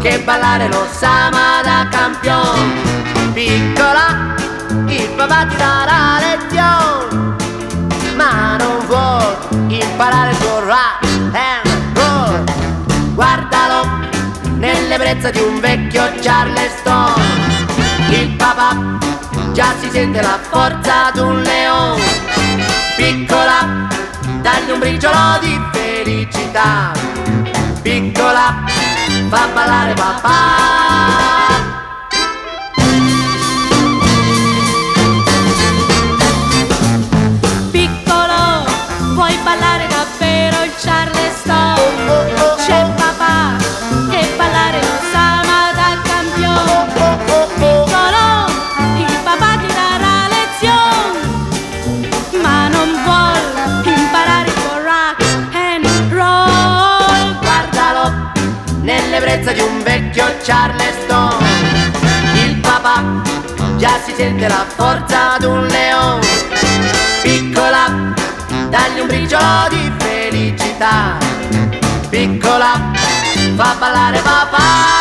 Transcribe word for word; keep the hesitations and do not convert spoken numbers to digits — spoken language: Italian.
che ballare lo sa ma da campione. Piccola, il papà ti darà lezione, ma non vuoi imparare il tuo rock and roll. Guardalo nell'ebbrezza di un vecchio Charleston. Il papà già si sente la forza d'un leone. Piccola, dagli un briciolo di felicità. Piccola, fa ballare papà. Piccolo, vuoi ballare davvero il Charleston? C'è papà che ballare lo sa ma da campione. Piccolo, il papà ti darà lezione, ma non vuol imparare il tuo rock and roll. Guardalo nell'ebbrezza di un vecchio Charleston. Il papà già si sente la forza d'un leone. Piccola, dagli un briciolo di felicità. Piccola, fa ballare papà.